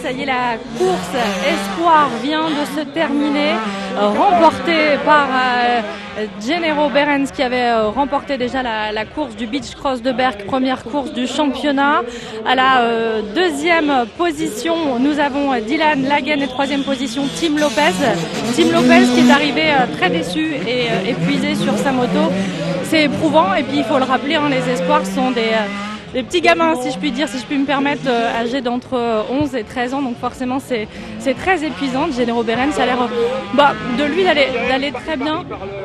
Ça y est, la course Espoir vient de se terminer, remportée par Gennaro Behrens qui avait remporté déjà la course du Beach Cross de Berck, première course du championnat. À la deuxième position, nous avons Dylan Lagen et troisième position Tim Lopez. Tim Lopez qui est arrivé très déçu et épuisé sur sa moto. C'est éprouvant et puis il faut le rappeler, les espoirs sont des petits gamins, si je puis dire, si je puis me permettre, âgés d'entre 11 et 13 ans, donc forcément c'est très épuisant. Gennaro Behrens, ça a l'air de lui d'aller très bien.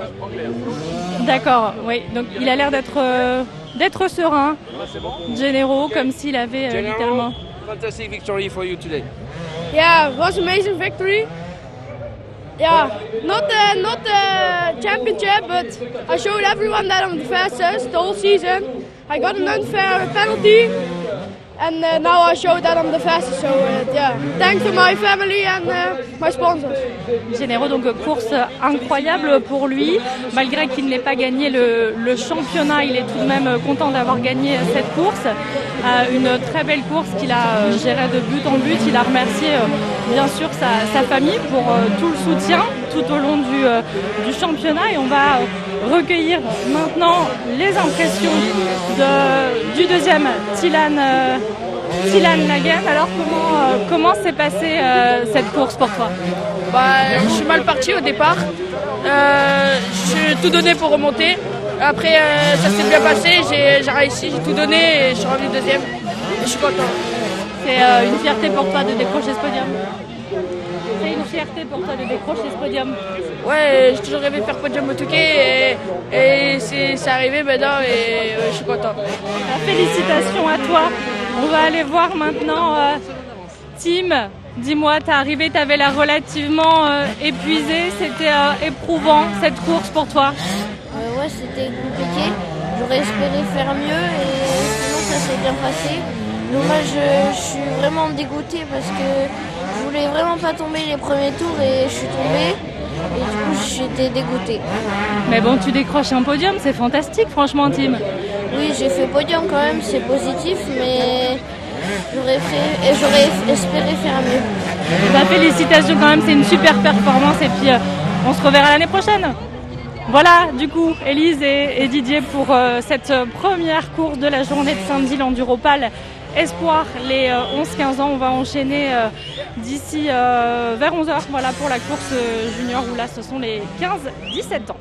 D'accord, oui, donc il a l'air d'être serein, Gennaro, comme s'il avait littéralement. Fantastic victory for you today. Yeah, it was amazing victory. Yeah, not the championship, but I showed everyone that I'm the fastest the whole season. I got an unfair penalty, and now I showed that I'm the fastest. So yeah, thanks to my family and my sponsors. Gennaro, donc course incroyable pour lui, malgré qu'il n'ait pas gagné le championnat, il est tout de même content d'avoir gagné cette course. Une très belle course qu'il a gérée de but en but. Il a remercié bien sûr sa famille pour tout le soutien tout au long du championnat, et on va recueillir maintenant les impressions du deuxième Dylan Lagen. Alors comment s'est passée cette course pour toi? Je suis mal parti au départ. J'ai tout donné pour remonter. Après, ça s'est bien passé. J'ai réussi, j'ai tout donné et je suis revenu deuxième. Et je suis content. C'est une fierté pour toi de décrocher ce podium? C'est une fierté pour toi de décrocher ce podium? Ouais, j'ai toujours rêvé de faire podium au Touquet et c'est arrivé maintenant et je suis content. Félicitations à toi. On va aller voir maintenant Tim. Dis-moi, t'es arrivé, t'avais l'air relativement épuisé. C'était éprouvant cette course pour toi? Ouais, c'était compliqué. J'aurais espéré faire mieux et sinon ça s'est bien passé. Dommage, je suis vraiment dégoûtée parce que je voulais vraiment pas tomber les premiers tours et je suis tombée. Et du coup, j'étais dégoûtée. Mais bon, tu décroches un podium, c'est fantastique, franchement, Tim. Oui, j'ai fait podium quand même, c'est positif, mais j'aurais espéré faire mieux. Félicitations quand même, c'est une super performance et puis on se reverra l'année prochaine. Voilà, du coup, Élise et Didier pour cette première course de la journée de samedi, l'Enduropal Espoir, les 11-15 ans. On va enchaîner d'ici vers 11h, voilà, pour la course junior où là ce sont les 15-17 ans.